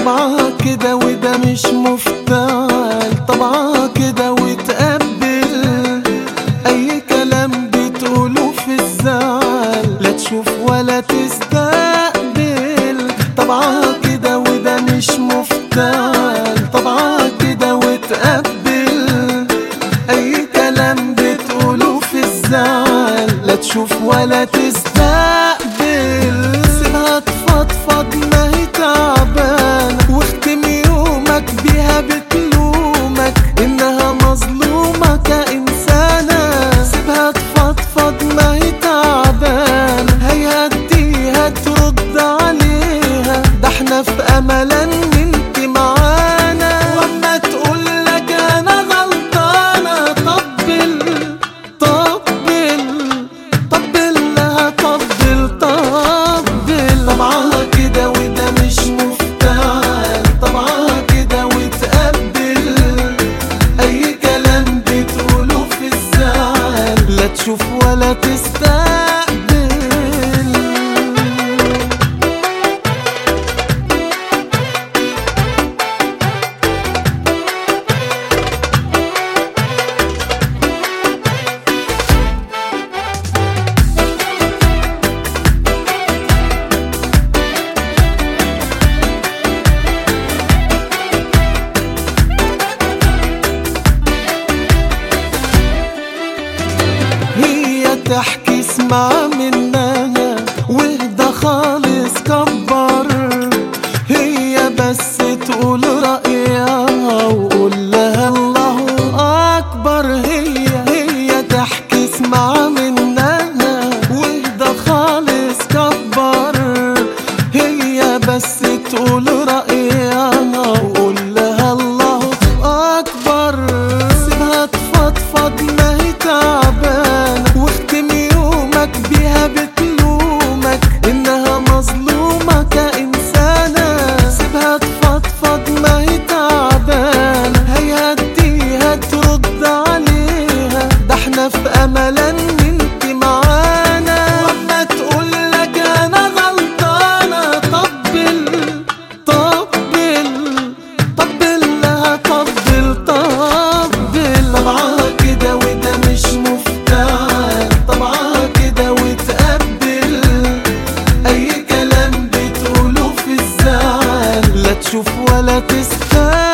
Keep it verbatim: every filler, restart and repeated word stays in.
طبعها كده وده مش مفتعل، طبعها كده وتقبل اي كلام بتقوله في الزعل، لا تشوف ولا تستقبل. طبعها كده وده مش مفتعل، طبعها كده وتقبل اي كلام بتقوله في الزعل، لا تشوف ولا تستقبل. سيبها تفضفض ما هي تعبانة، واختم يومك بيها بتلومك انها مظلومة كإنسانة. سيبها تفضفض ما هي تعبانة، هيهديها ترد عليها، ده احنا في امل ان انت معانا. واما تقولك انا غلطانة طبل طبل طبل لها طبل طبل. طبعها كده وده مش مفتعل، طبعها كده وتقبل اي كلام بتقوله في الزعل، لا تشوف ولا تستقبل. تحكي اسمع منها واهدى خالص كبر، هي بس تقول رأيها وقول لها الله أكبر. هي هي تحكي اسمع منها واهدى خالص كبر، هي بس تقول رأيها وقول لها الله أكبر. سيبها تفضفض ما هي تعبانة، واختم يومك بيها بتلومك انها مظلومة كإنسانة. سيبها تفضفض ما هي تعبانة، هيهديها ترد عليها، ده احنا في امل ان انت معانا. واما تقولك انا غلطانة طبل طبل طبل لها طبل طبل. طبعها كده وده مش مفتعل، طبعها كده وتقبل اي كلام بتقوله في الزعل، لا تشوف ولا تستقبل.